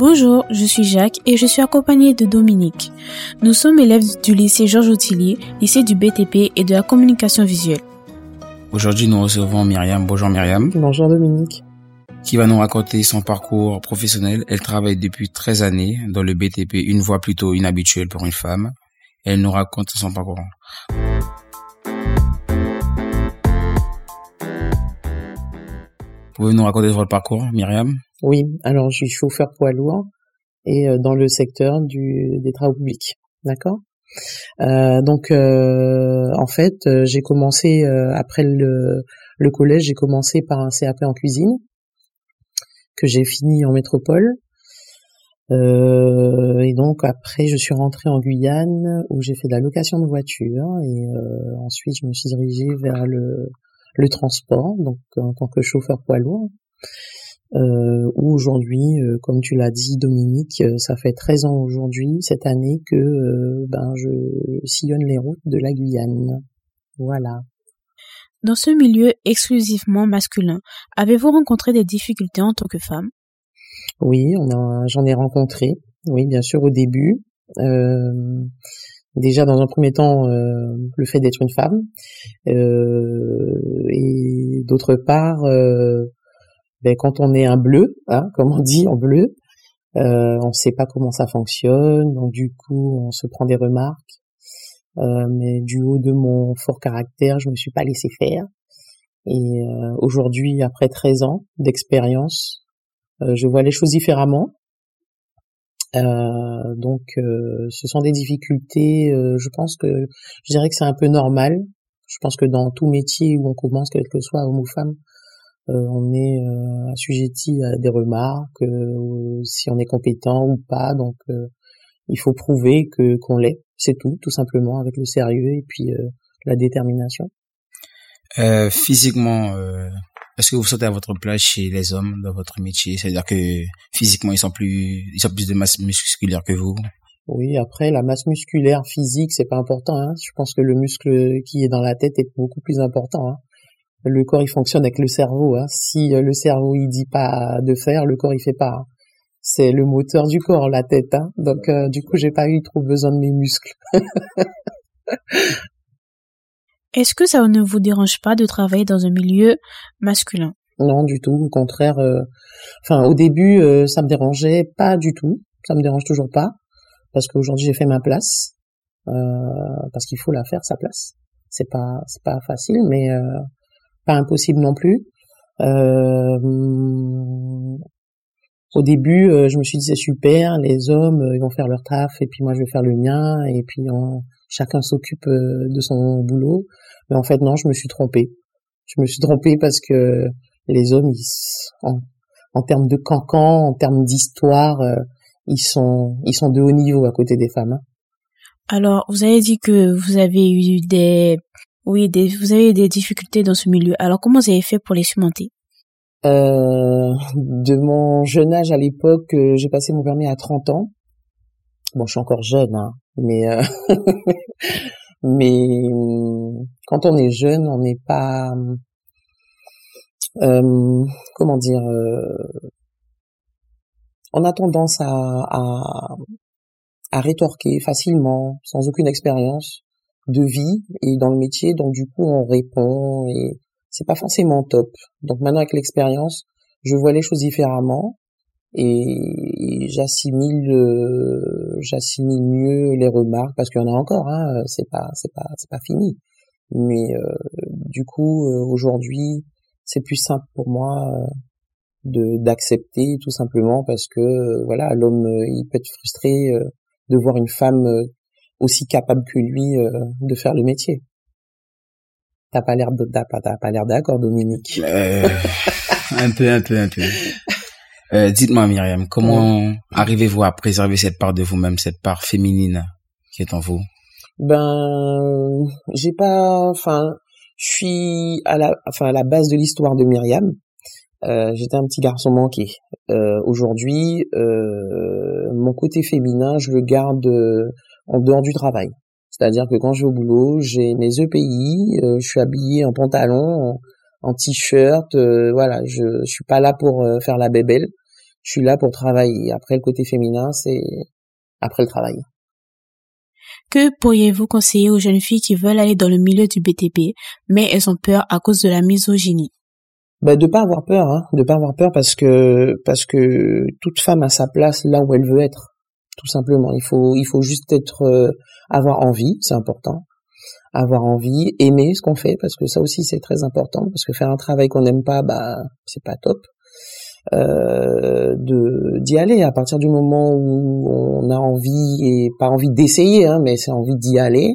Bonjour, je suis Jacques et je suis accompagnée de Dominique. Nous sommes élèves du lycée Georges Outillier, lycée du BTP et de la communication visuelle. Aujourd'hui, nous recevons Myriam. Bonjour Myriam. Bonjour Dominique. Qui va nous raconter son parcours professionnel. Elle travaille depuis 13 années dans le BTP, une voie plutôt inhabituelle pour une femme. Elle nous raconte son parcours. Pouvez-vous nous raconter votre parcours, Myriam? Oui, alors je suis chauffeur poids lourd et dans le secteur des travaux publics, d'accord. En fait, j'ai commencé après le collège, j'ai commencé par un CAP en cuisine que j'ai fini en métropole. Et donc après, je suis rentrée en Guyane où j'ai fait de la location de voitures et ensuite je me suis dirigée vers le transport, donc en tant que chauffeur poids lourd. Où aujourd'hui, comme tu l'as dit Dominique, ça fait 13 ans aujourd'hui, cette année, que je sillonne les routes de la Guyane. Voilà. Dans ce milieu exclusivement masculin, avez-vous rencontré des difficultés en tant que femme? Oui, j'en ai rencontré, oui, bien sûr, au début. Déjà, dans un premier temps, le fait d'être une femme, et d'autre part, quand on est un bleu, comme on dit en bleu, on sait pas comment ça fonctionne, donc du coup on se prend des remarques, mais du haut de mon fort caractère, je me suis pas laissé faire. Et aujourd'hui, après 13 ans d'expérience, je vois les choses différemment. Ce sont des difficultés, je dirais que c'est un peu normal. Je pense que dans tout métier où on commence, quel que soit homme ou femme, on est assujetti à des remarques, si on est compétent ou pas, donc il faut prouver qu'on l'est, c'est tout simplement, avec le sérieux et puis la détermination. Physiquement, est-ce que vous sentez à votre place chez les hommes dans votre métier? C'est-à-dire que physiquement ils sont plus de masse musculaire que vous? Oui, après la masse musculaire physique, c'est pas important, hein. Je pense que le muscle qui est dans la tête est beaucoup plus important, hein. Le corps, il fonctionne avec le cerveau, hein. Si le cerveau, il dit pas de faire, le corps, il fait pas, hein. C'est le moteur du corps, la tête, hein. Donc, du coup, j'ai pas eu trop besoin de mes muscles. Est-ce que ça ne vous dérange pas de travailler dans un milieu masculin? Non, du tout. Au contraire, au début, ça me dérangeait pas du tout. Ça me dérange toujours pas. Parce qu'aujourd'hui, j'ai fait ma place. Parce qu'il faut la faire, sa place. C'est pas facile, mais, pas impossible non plus. Au début, je me suis dit c'est super, les hommes ils vont faire leur taf et puis moi je vais faire le mien et puis chacun s'occupe de son boulot. Mais en fait non, je me suis trompée. Je me suis trompée parce que les hommes en termes de cancan, en termes d'histoire, ils sont de haut niveau à côté des femmes, hein. Alors, vous avez dit que vous avez eu vous avez eu des difficultés dans ce milieu. Alors, comment vous avez fait pour les surmonter? De mon jeune âge à l'époque, j'ai passé mon permis à 30 ans. Bon, je suis encore jeune, hein, mais mais quand on est jeune, on n'est pas comment dire, on a tendance à rétorquer facilement, sans aucune expérience de vie et dans le métier, donc du coup on répond et c'est pas forcément top. Donc maintenant avec l'expérience, je vois les choses différemment et j'assimile mieux les remarques parce qu'il y en a encore, hein, c'est pas fini. Mais du coup aujourd'hui, c'est plus simple pour moi d'accepter tout simplement parce que voilà, l'homme il peut être frustré de voir une femme aussi capable que lui de faire le métier. T'as pas l'air d'accord, Dominique. Un peu. Dites-moi, Myriam, comment arrivez-vous à préserver cette part de vous-même, cette part féminine qui est en vous? Je suis à la base de l'histoire de Myriam. J'étais un petit garçon manqué. Aujourd'hui, mon côté féminin, je le garde en dehors du travail. C'est-à-dire que quand je vais au boulot, j'ai mes EPI, je suis habillée en pantalon, en t-shirt, voilà, je suis pas là pour faire la bébelle. Je suis là pour travailler. Après, le côté féminin, c'est après le travail. Que pourriez-vous conseiller aux jeunes filles qui veulent aller dans le milieu du BTP, mais elles ont peur à cause de la misogynie? De pas avoir peur, de pas avoir peur parce que toute femme a sa place là où elle veut être, tout simplement. Il faut juste avoir envie, c'est important. Avoir envie, aimer ce qu'on fait, parce que ça aussi c'est très important, parce que faire un travail qu'on n'aime pas, c'est pas top. D'y aller à partir du moment où on a envie, et pas envie d'essayer, mais c'est envie d'y aller.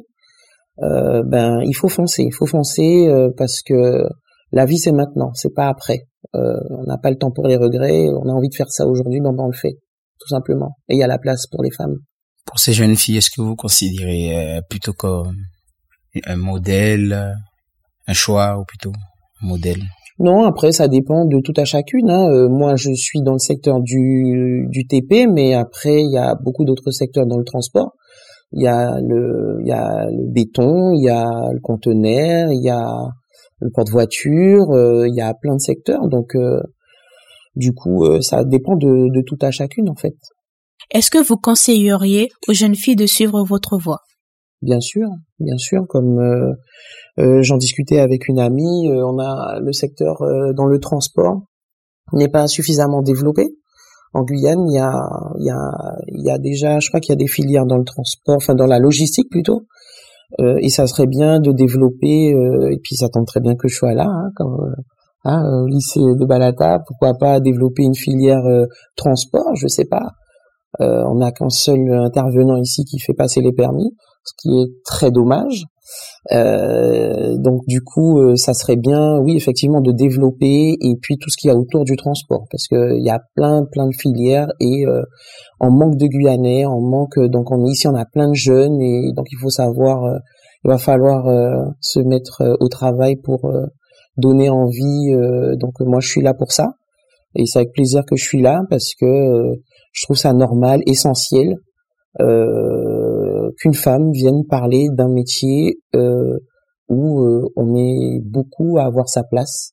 Il faut foncer parce que la vie c'est maintenant, c'est pas après. On n'a pas le temps pour les regrets, on a envie de faire ça aujourd'hui, donc on le fait, tout simplement. Et il y a la place pour les femmes. Pour ces jeunes filles, est-ce que vous considérez plutôt comme un modèle, un choix, ou plutôt un modèle? Non, après ça dépend de tout à chacune. Moi, je suis dans le secteur du TP, mais après il y a beaucoup d'autres secteurs dans le transport. Il y a le béton, il y a le conteneur, il y a le porte-voiture, il y a plein de secteurs. Donc, du coup, ça dépend de tout à chacune en fait. Est-ce que vous conseilleriez aux jeunes filles de suivre votre voie? Bien sûr, comme j'en discutais avec une amie, on a le secteur dans le transport n'est pas suffisamment développé. En Guyane, il y a déjà, je crois qu'il y a des filières dans le transport, enfin dans la logistique plutôt, et ça serait bien de développer, et puis ça tombe très bien que je sois là, au lycée de Balata, pourquoi pas développer une filière transport, je sais pas. On n'a qu'un seul intervenant ici qui fait passer les permis, ce qui est très dommage. Donc du coup, ça serait bien, oui, effectivement, de développer, et puis tout ce qu'il y a autour du transport, parce que il y a plein de filières, et on manque de Guyanais, donc ici on a plein de jeunes, et donc il faut savoir, il va falloir se mettre au travail pour donner envie. Donc moi je suis là pour ça, et c'est avec plaisir que je suis là, parce que je trouve ça normal, essentiel, qu'une femme vienne parler d'un métier où on est beaucoup à avoir sa place.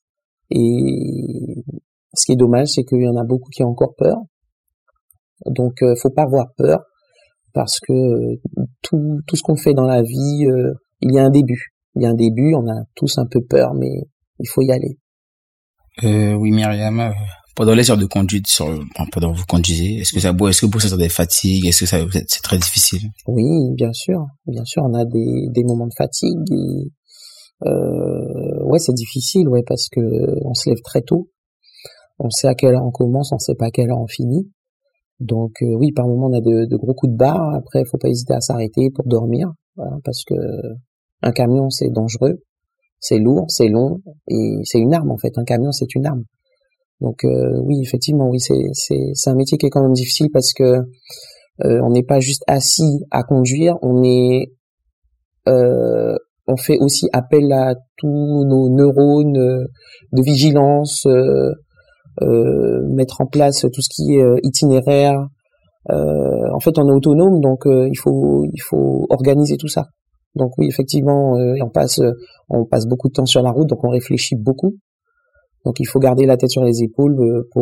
Et ce qui est dommage, c'est qu'il y en a beaucoup qui ont encore peur. Donc faut pas avoir peur, parce que tout ce qu'on fait dans la vie, il y a un début. On a tous un peu peur, mais il faut y aller. Oui, Myriam, pendant les heures de conduite, pendant que vous conduisez, est-ce que vous sentez des fatigues? Est-ce que c'est très difficile? Oui, bien sûr, on a des moments de fatigue, et ouais, c'est difficile, ouais, parce que on se lève très tôt. On sait à quelle heure on commence, on sait pas à quelle heure on finit. Donc oui, par moment on a de gros coups de barre. Après, faut pas hésiter à s'arrêter pour dormir, voilà, parce que un camion c'est dangereux, c'est lourd, c'est long, et c'est une arme en fait. Un camion c'est une arme. Donc oui, effectivement, oui, c'est un métier qui est quand même difficile, parce que on n'est pas juste assis à conduire, on fait aussi appel à tous nos neurones de vigilance, mettre en place tout ce qui est itinéraire. En fait, on est autonome, donc il faut organiser tout ça. Donc oui, effectivement, on passe beaucoup de temps sur la route, donc on réfléchit beaucoup. Donc il faut garder la tête sur les épaules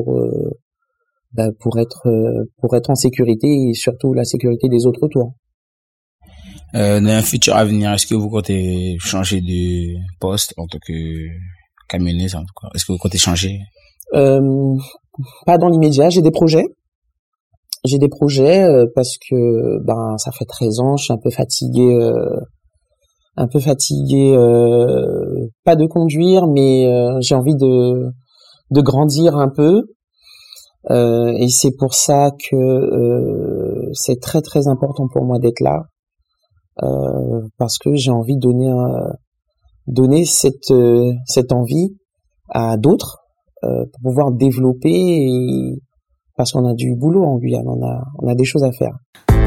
pour être en sécurité, et surtout la sécurité des autres autour. Dans un futur à venir, est-ce que vous comptez changer de poste en tant que camionneuse, en tout cas? Est-ce que vous comptez changer? Pas dans l'immédiat. J'ai des projets parce que ça fait 13 ans, je suis un peu fatigué, pas de conduire, mais j'ai envie de grandir un peu, et c'est pour ça que c'est très très important pour moi d'être là, parce que j'ai envie de donner cette envie à d'autres, pour pouvoir développer, et parce qu'on a du boulot en Guyane, on a des choses à faire.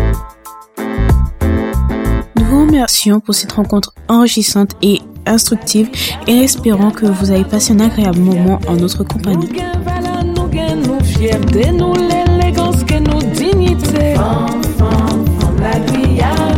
Nous vous remercions pour cette rencontre enrichissante et instructive, et espérons que vous avez passé un agréable moment en notre compagnie. Nous